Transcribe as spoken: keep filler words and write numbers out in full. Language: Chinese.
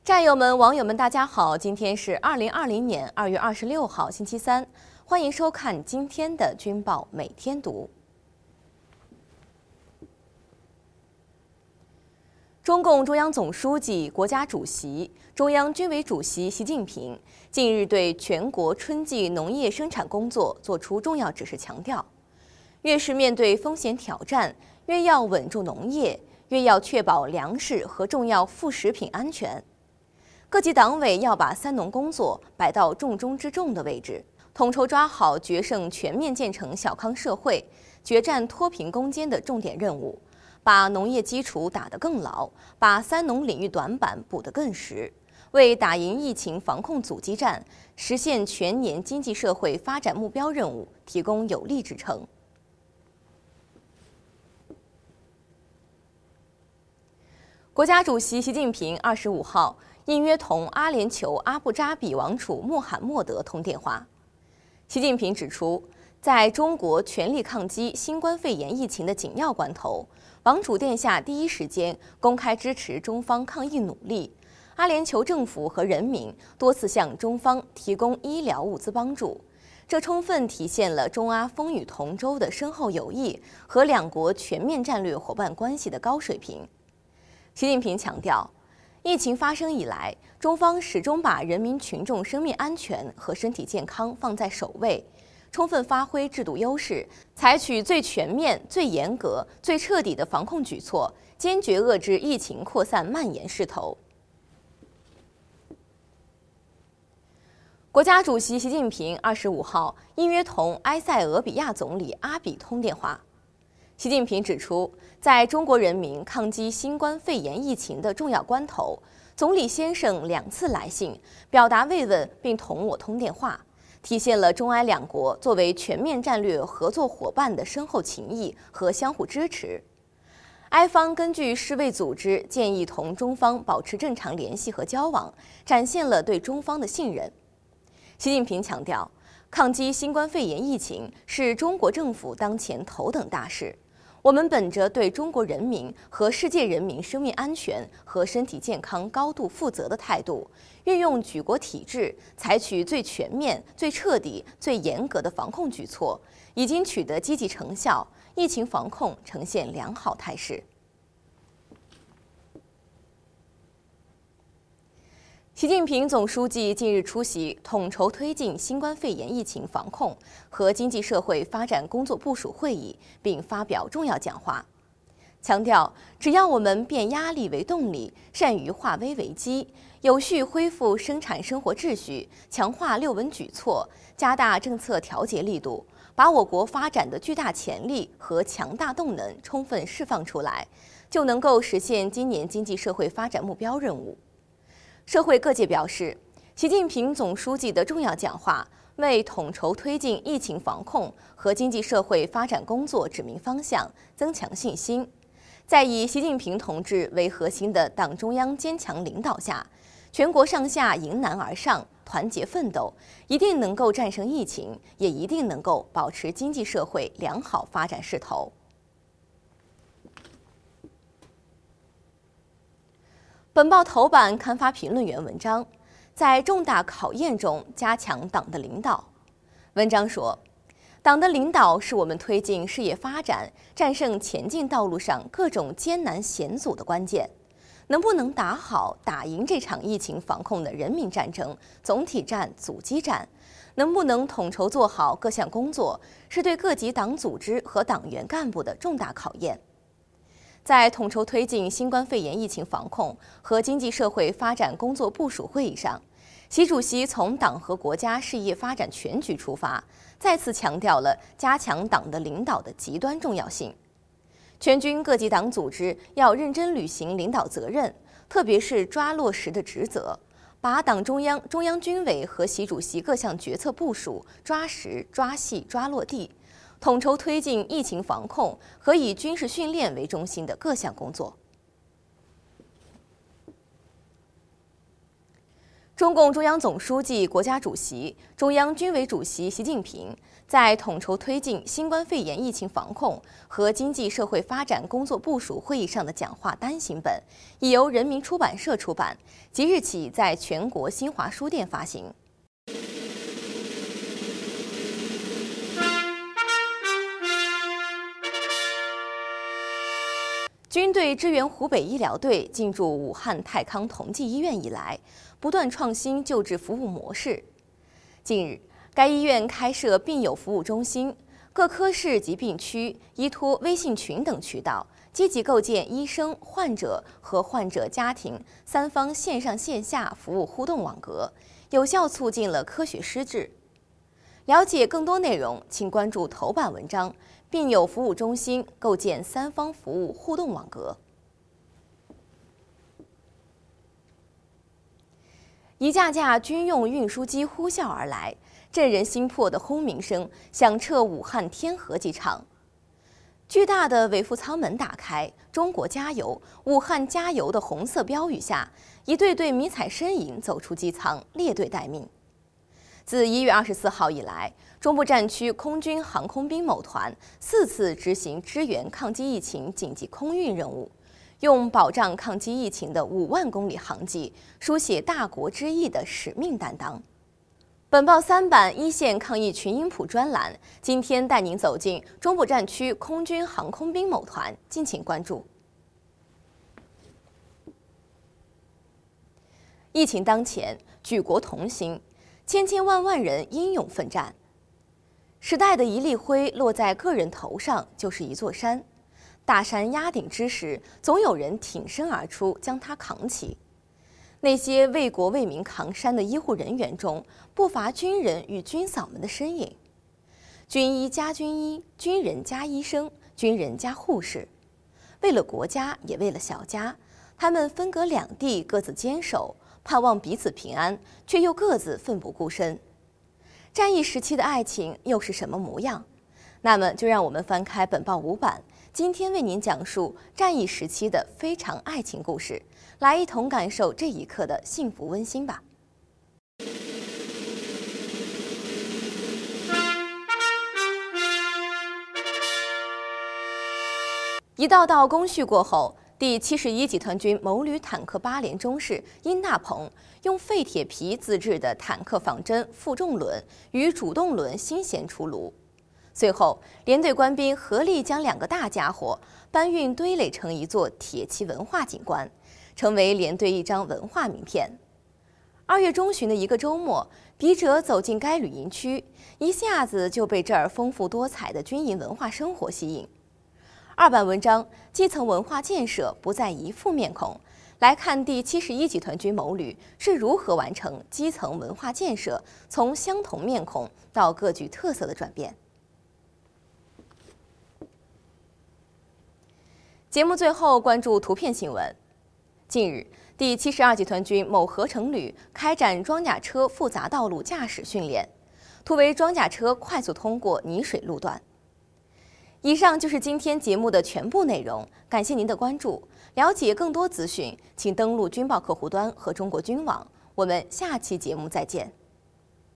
战友们、网友们，大家好！今天是二零二零年二月二十六号，星期三，欢迎收看今天的《军报每天读》。中共中央总书记、国家主席、中央军委主席习近平近日对全国春季农业生产工作作出重要指示，强调，越是面对风险挑战，越要稳住农业，越要确保粮食和重要副食品安全。各级党委要把三农工作摆到重中之重的位置，统筹抓好决胜全面建成小康社会、决战脱贫攻坚的重点任务，把农业基础打得更牢，把三农领域短板补得更实，为打赢疫情防控阻击战、实现全年经济社会发展目标任务提供有力支撑。国家主席习近平二十五号应约同阿联酋阿布扎比王储穆罕默德通电话。习近平指出，在中国全力抗击新冠肺炎疫情的紧要关头，王储殿下第一时间公开支持中方抗疫努力，阿联酋政府和人民多次向中方提供医疗物资帮助，这充分体现了中阿风雨同舟的深厚友谊和两国全面战略伙伴关系的高水平。习近平强调，疫情发生以来，中方始终把人民群众生命安全和身体健康放在首位，充分发挥制度优势，采取最全面、最严格、最彻底的防控举措，坚决遏制疫情扩散蔓延势头。国家主席习近平二十五号应约同埃塞俄比亚总理阿比通电话。习近平指出，在中国人民抗击新冠肺炎疫情的重要关头，总理先生两次来信，表达慰问并同我通电话，体现了中埃两国作为全面战略合作伙伴的深厚情谊和相互支持。埃方根据世卫组织建议同中方保持正常联系和交往，展现了对中方的信任。习近平强调，抗击新冠肺炎疫情是中国政府当前头等大事。我们本着对中国人民和世界人民生命安全和身体健康高度负责的态度，运用举国体制，采取最全面、最彻底、最严格的防控举措，已经取得积极成效，疫情防控呈现良好态势。习近平总书记近日出席统筹推进新冠肺炎疫情防控和经济社会发展工作部署会议，并发表重要讲话，强调只要我们变压力为动力，善于化危为机，有序恢复生产生活秩序，强化六稳举措，加大政策调节力度，把我国发展的巨大潜力和强大动能充分释放出来，就能够实现今年经济社会发展目标任务。社会各界表示，习近平总书记的重要讲话为统筹推进疫情防控和经济社会发展工作指明方向，增强信心。在以习近平同志为核心的党中央坚强领导下，全国上下迎难而上，团结奋斗，一定能够战胜疫情，也一定能够保持经济社会良好发展势头。本报头版刊发评论员文章，在重大考验中加强党的领导。文章说，党的领导是我们推进事业发展、战胜前进道路上各种艰难险阻的关键。能不能打好、打赢这场疫情防控的人民战争、总体战、阻击战？能不能统筹做好各项工作，是对各级党组织和党员干部的重大考验。在统筹推进新冠肺炎疫情防控和经济社会发展工作部署会议上，习主席从党和国家事业发展全局出发，再次强调了加强党的领导的极端重要性。全军各级党组织要认真履行领导责任，特别是抓落实的职责，把党中央、中央军委和习主席各项决策部署抓实、抓细、抓落地，统筹推进疫情防控和以军事训练为中心的各项工作。 中共中央总书记、国家主席、中央军委主席习近平在统筹推进新冠肺炎疫情防控和经济社会发展工作部署会议上的讲话单行本，已由人民出版社出版，即日起在全国新华书店发行。军队支援湖北医疗队进驻武汉泰康同济医院以来，不断创新救治服务模式。近日，该医院开设病友服务中心，各科室及病区依托微信群等渠道，积极构建医生、患者和患者家庭三方线上线下服务互动网格，有效促进了科学施治。了解更多内容，请关注头版文章。病友服务中心构建三方服务互动网格。一架架军用运输机呼啸而来，震人心魄的轰鸣声响彻武汉天河机场。巨大的尾副舱门打开，中国加油，武汉加油的红色标语下，一对对迷彩身影走出机舱，列队待命。自一月二十四号以来，中部战区空军航空兵某团四次执行支援抗击疫情紧急空运任务，用保障抗击疫情的五万公里航迹，书写大国之意的使命担当。本报三版一线抗疫群音谱专栏，今天带您走进中部战区空军航空兵某团，敬请关注。疫情当前，举国同心。千千万万人英勇奋战，时代的一粒灰落在个人头上就是一座山，大山压顶之时，总有人挺身而出将它扛起。那些为国为民扛山的医护人员中，不乏军人与军嫂们的身影。军医加军医，军人加医生，军人加护士，为了国家，也为了小家，他们分隔两地，各自坚守。盼望彼此平安，却又各自奋不顾身。战役时期的爱情又是什么模样？那么就让我们翻开本报五版，今天为您讲述战役时期的非常爱情故事，来一同感受这一刻的幸福温馨吧。一道道工序过后，第七十一集团军某旅坦克八连中士殷大鹏用废铁皮自制的坦克仿真负重轮与主动轮新鲜出炉。随后，连队官兵合力将两个大家伙搬运堆垒成一座铁骑文化景观，成为连队一张文化名片。二月中旬的一个周末，笔者走进该旅营区，一下子就被这儿丰富多彩的军营文化生活吸引。二版文章基层文化建设不再一副面孔，来看第七十一集团军某旅是如何完成基层文化建设从相同面孔到各具特色的转变。节目最后关注图片新闻。近日，第七十二集团军某合成旅开展装甲车复杂道路驾驶训练，图为装甲车快速通过泥水路段。以上就是今天节目的全部内容，感谢您的关注。了解更多资讯，请登录军报客户端和中国军网。我们下期节目再见。